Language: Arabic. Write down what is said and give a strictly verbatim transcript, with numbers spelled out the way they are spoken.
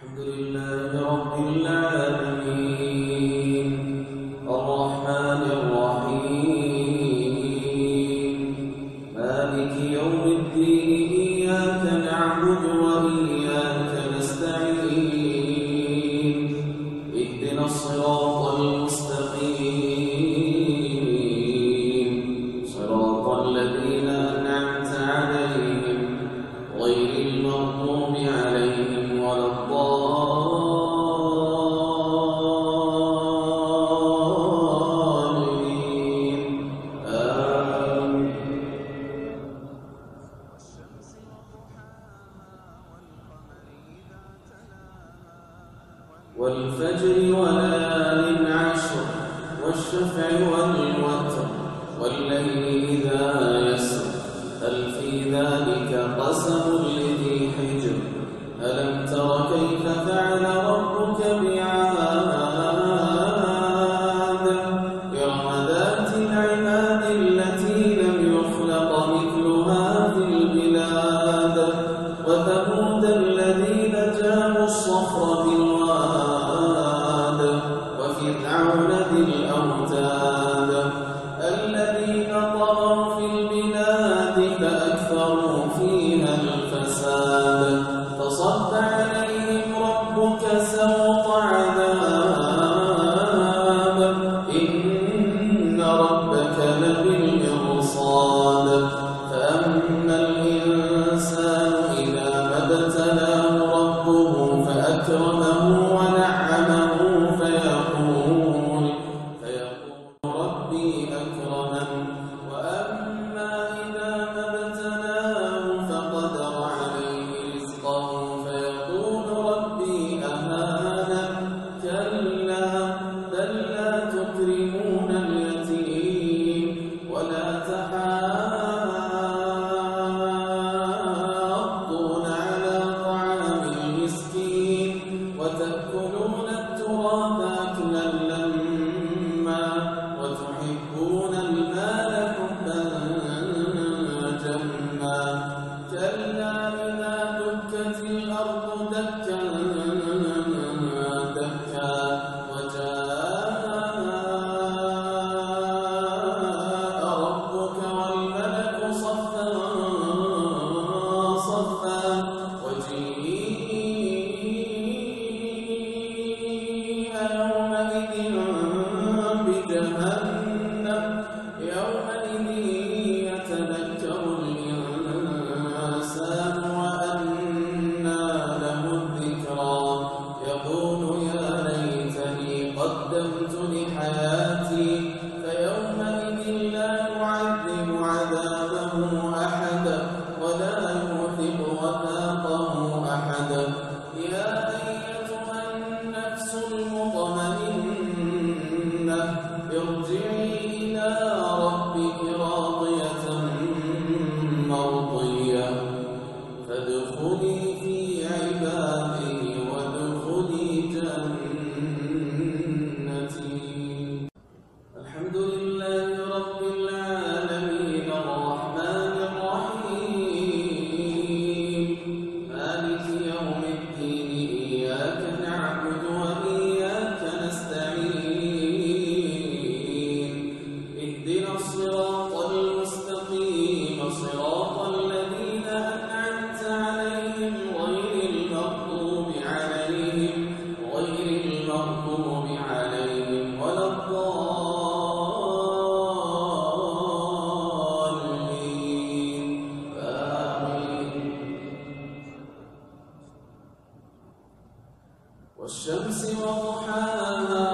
الحمد لله رب العالمين الرحمن الرحيم مالك يوم الدين إياك نعبد وإياك نستعين اهدنا الصراط المستقيم صراط الذين أنعمت عليهم غير المغضوب عليهم ولا الضالين آمين. والفجر وليال عشر والشفع والوتر والليل إذا يسر هل في ذلك قسم لذي حجر ألم تر كيف فعل ربك بعاد إرم ذات العماد التي لم يخلق مثلها في البلاد وثمود الذين جابوا الصخر بالواد وفرعون ذي الأوتاد الذين طغوا في البلاد فأكثروا فيها الفساد فصب عليهم ربك سوط عذاب إن ربك لبالمرصاد فأما الإنسان إذا ما ابتلاه ربه فأكرمه ونعمه فيقول فيقول ربي أكرمن وأما إذا ما ابتلاه فقدر عليه رزقه فيقول ربي أهانن كلا بل لا تكرمون اليتيم ولا تحاضون على طعام المسكين وتأكلون التراث أكلا لما وتحبون المال حبا جما كلا إذا دكت الأرض دكا دكا وجاء ربك والملك صفا صفا وجيء يومئذ بجهنم يومئذ يتذكر الإنسان وأنى له الذكرى يقول يا ليتني قدمت لحياتي فيومئذ لا يعذب عذابه أحد ولا يوثق وثاقه أحد يا أيتها النفس المطمئنة ارجعي إلى ربك راضية مرضية فادخلي في عبادي وادخلي جنتي. الحمد لله رب العالمين الرحمن الرحيم مالك يوم الدين إياك نعبد وإياك نستعين اهدنا الصراط المستقيم صراط الذين أنعمت عليهم غير المغضوب عليهم غير المغضوب عليهم ولا الضالين آمين. والشمس وضحاها